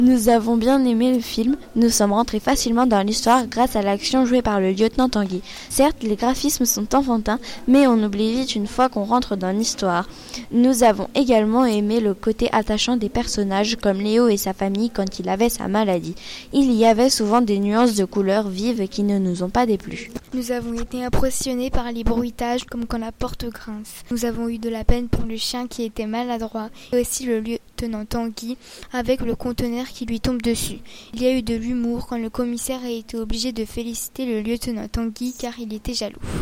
Nous avons bien aimé le film, nous sommes rentrés facilement dans l'histoire grâce à l'action jouée par le lieutenant Tanguy. Certes, les graphismes sont enfantins, mais on oublie vite une fois qu'on rentre dans l'histoire. Nous avons également aimé le côté attachant des personnages comme Léo et sa famille quand il avait sa maladie. Il y avait souvent des nuances de couleurs vives qui ne nous ont pas déplu. Nous avons été impressionnés par les bruitages comme quand la porte grince. Nous avons eu de la peine pour le chien qui était maladroit et aussi le lieutenant Tanguy avec le conteneur qui lui tombe dessus. Il y a eu de l'humour quand le commissaire a été obligé de féliciter le lieutenant Tanguy car il était jaloux.